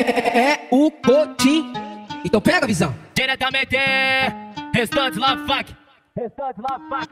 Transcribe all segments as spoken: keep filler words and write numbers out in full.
É o Cotim. Então pega a visão. Diretamente, restante love fuck. Restante love fuck.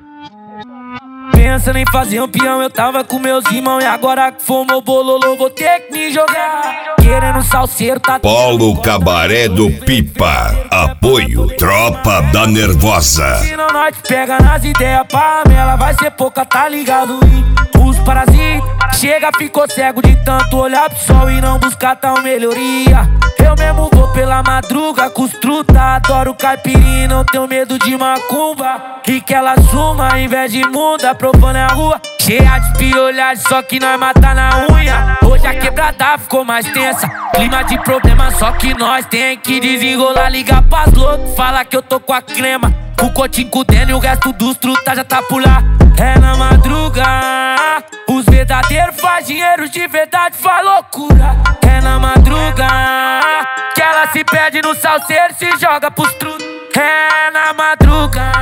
Pensando em fazer um peão, eu tava com meus irmãos. E agora que for meu bololô, vou ter que me jogar. Querendo salseiro, tá... Polo Cabaré do Pipa. Apoio Tropa da Nervosa. Se não nós pega nas ideias, pá, ela vai ser pouca, tá ligado? E os parasitas chega, ficou cego de tanto olhar pro sol e não buscar tal melhoria. Eu mesmo vou pela madruga com os truta, adoro caipirinha, não tenho medo de macumba. E que ela suma, em vez de muda, provando a rua cheia de espiolhagem, só que nós mata na unha. Hoje a quebrada ficou mais tensa, clima de problema, só que nós tem que desenrolar. Ligar pras loucos, fala que eu tô com a crema, o Cotim com o Dene e o resto dos truta já tá por lá. É na madruga, os verdadeiros faz dinheiro, de verdade faz loucura. É na madruga que ela se perde no salseiro, se joga pros truta. É na madruga,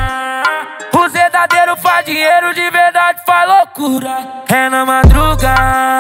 os verdadeiros faz dinheiro, de verdade faz loucura. É na madruga,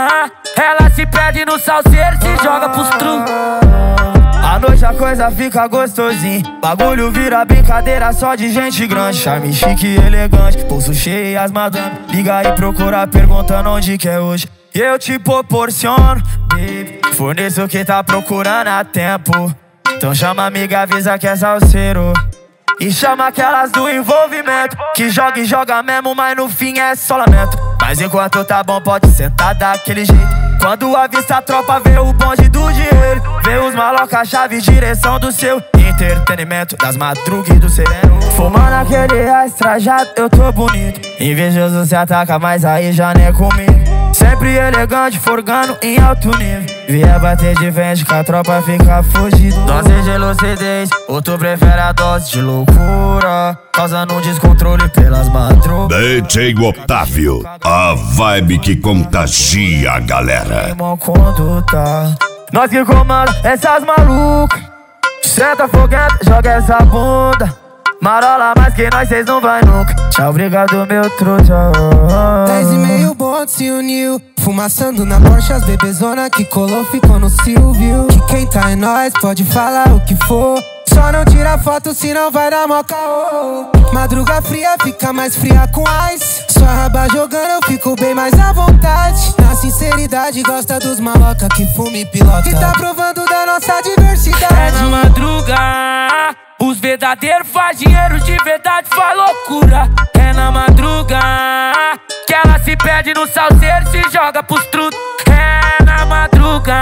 ela se perde no salseiro, se joga pros truta. À noite a coisa fica gostosinha, bagulho vira brincadeira só de gente grande. Charme chique e elegante, pulso cheio e as madame. Liga aí, procura perguntando onde que é hoje. E eu te proporciono, baby, forneço o que tá procurando há tempo. Então chama amiga, avisa que é salseiro. E chama aquelas do envolvimento, que joga e joga mesmo, mas no fim é só lamento. Mas enquanto tá bom pode sentar daquele jeito. Quando avista a tropa vê o bonde do dinheiro, vê os maloca, chave, direção do seu entretenimento, das madrugas e do sereno. Fumando aquele estrajado, eu tô bonito. Invejoso se ataca, mas aí já não é comigo. Sempre elegante, forgando em alto nível. Vier bater de frente que a tropa fica fugido. Dose de lucidez, ou tu prefere a dose de loucura, causando um descontrole pelas madrugas. D J Otávio, a vibe que contagia a galera. Conduta. Nós que comanda essas malucas, senta fogueta, joga essa bunda. Marola mais que nós, cês não vai nunca. Tchau, obrigado meu truta. Dez e meio bonde se uniu, fumaçando na Porsche, as bebezona que colou ficou no Silvio. Que quem tá em nós pode falar o que for, só não tira foto senão vai dar mó caô. Madruga fria fica mais fria com ice, sua raba jogando eu fico bem mais à vontade. Na sinceridade gosta dos maloca que fuma e pilota, que tá provando da nossa diversidade. É na madruga, os verdadeiros faz dinheiro, de verdade faz loucura. É na madruga que ela se perde no salseiro, se joga pros truta. É na madruga,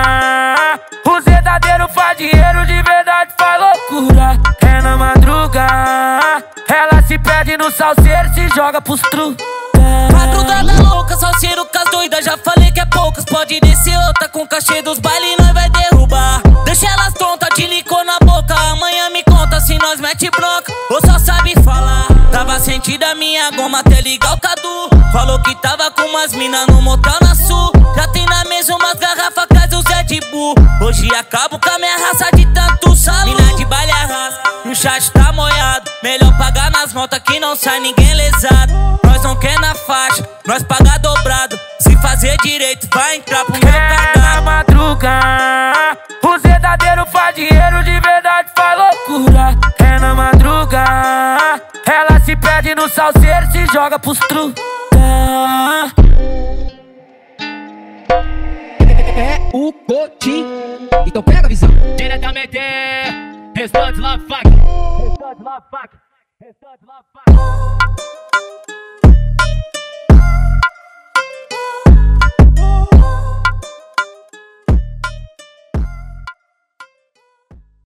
os verdadeiros faz dinheiro, de verdade faz loucura. É na madruga, ela se perde no salseiro, se joga pros truta. Madrugada louca, salseiro com as doidas, já falei que é poucas. Pode descer outra com cachê dos bailes, nós vai derrubar. Deixa elas tontas, de licor na boca. Amanhã me conta se nós mete bronca ou só sabe falar. Tava sentida minha goma até ligar o Cadu. Falou que tava com umas mina no motel na Sul. Já tem na mesa umas garrafas, traz o Zé de Bu. Hoje acabo com a minha raça de tanto salu. Mina de baile arrasa, o chat tá molhado. Melhor pagar nas notas que não sai ninguém lesado. Nós não quer na faixa, nós paga dobrado. Se fazer direito vai entrar pro meu cardápio. É na madruga, os verdadeiros faz dinheiro, de verdade faz loucura. É na madruga, ela se perde no salseiro, se joga pros truta. É o Cotim. Então pega a visão. Diretamente, restante love fuck. Restante love fuck. Restante love fuck.